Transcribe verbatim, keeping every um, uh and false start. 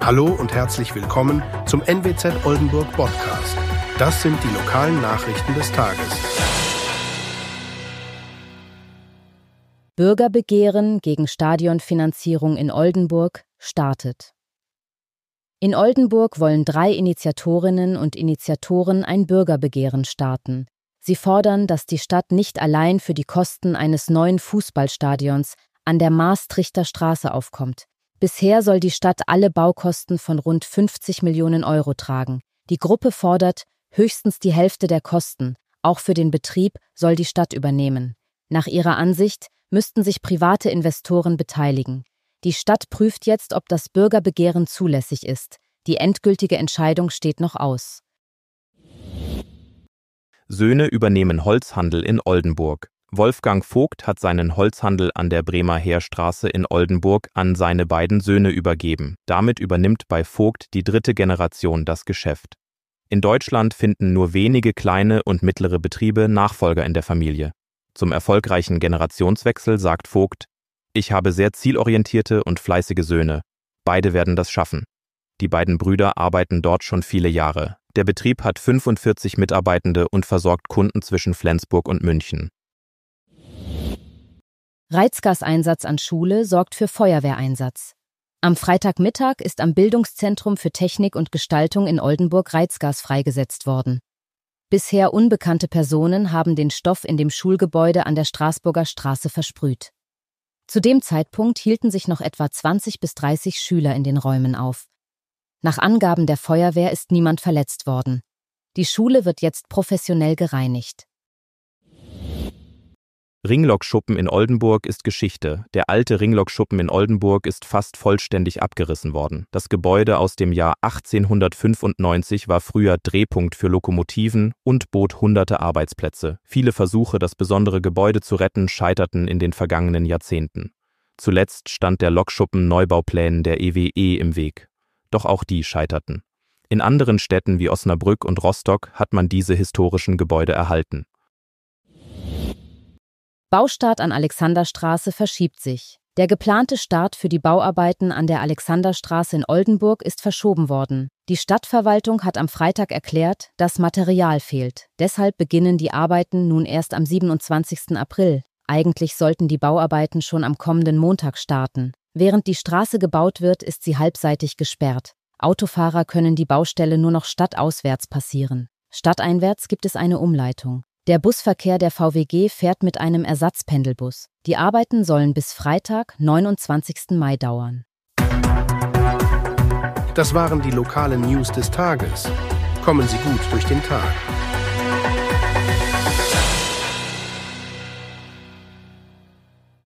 Hallo und herzlich willkommen zum N W Z Oldenburg Podcast. Das sind die lokalen Nachrichten des Tages. Bürgerbegehren gegen Stadionfinanzierung in Oldenburg startet. In Oldenburg wollen drei Initiatorinnen und Initiatoren ein Bürgerbegehren starten. Sie fordern, dass die Stadt nicht allein für die Kosten eines neuen Fußballstadions an der Maastrichter Straße aufkommt. Bisher soll die Stadt alle Baukosten von rund fünfzig Millionen Euro tragen. Die Gruppe fordert höchstens die Hälfte der Kosten. Auch für den Betrieb soll die Stadt übernehmen. Nach ihrer Ansicht müssten sich private Investoren beteiligen. Die Stadt prüft jetzt, ob das Bürgerbegehren zulässig ist. Die endgültige Entscheidung steht noch aus. Söhne übernehmen Holzhandel in Oldenburg. Wolfgang Vogt hat seinen Holzhandel an der Bremer Heerstraße in Oldenburg an seine beiden Söhne übergeben. Damit übernimmt bei Vogt die dritte Generation das Geschäft. In Deutschland finden nur wenige kleine und mittlere Betriebe Nachfolger in der Familie. Zum erfolgreichen Generationswechsel sagt Vogt: Ich habe sehr zielorientierte und fleißige Söhne. Beide werden das schaffen. Die beiden Brüder arbeiten dort schon viele Jahre. Der Betrieb hat fünfundvierzig Mitarbeitende und versorgt Kunden zwischen Flensburg und München. Reizgaseinsatz an Schule sorgt für Feuerwehreinsatz. Am Freitagmittag ist am Bildungszentrum für Technik und Gestaltung in Oldenburg Reizgas freigesetzt worden. Bisher unbekannte Personen haben den Stoff in dem Schulgebäude an der Straßburger Straße versprüht. Zu dem Zeitpunkt hielten sich noch etwa zwanzig bis dreißig Schüler in den Räumen auf. Nach Angaben der Feuerwehr ist niemand verletzt worden. Die Schule wird jetzt professionell gereinigt. Ringlokschuppen in Oldenburg ist Geschichte. Der alte Ringlokschuppen in Oldenburg ist fast vollständig abgerissen worden. Das Gebäude aus dem Jahr achtzehnhundertfünfundneunzig war früher Drehpunkt für Lokomotiven und bot hunderte Arbeitsplätze. Viele Versuche, das besondere Gebäude zu retten, scheiterten in den vergangenen Jahrzehnten. Zuletzt stand der Lokschuppen Neubauplänen der E W E im Weg. Doch auch die scheiterten. In anderen Städten wie Osnabrück und Rostock hat man diese historischen Gebäude erhalten. Baustart an Alexanderstraße verschiebt sich. Der geplante Start für die Bauarbeiten an der Alexanderstraße in Oldenburg ist verschoben worden. Die Stadtverwaltung hat am Freitag erklärt, dass Material fehlt. Deshalb beginnen die Arbeiten nun erst am siebenundzwanzigsten April. Eigentlich sollten die Bauarbeiten schon am kommenden Montag starten. Während die Straße gebaut wird, ist sie halbseitig gesperrt. Autofahrer können die Baustelle nur noch stadtauswärts passieren. Stadteinwärts gibt es eine Umleitung. Der Busverkehr der V W G fährt mit einem Ersatzpendelbus. Die Arbeiten sollen bis Freitag, neunundzwanzigsten Mai dauern. Das waren die lokalen News des Tages. Kommen Sie gut durch den Tag.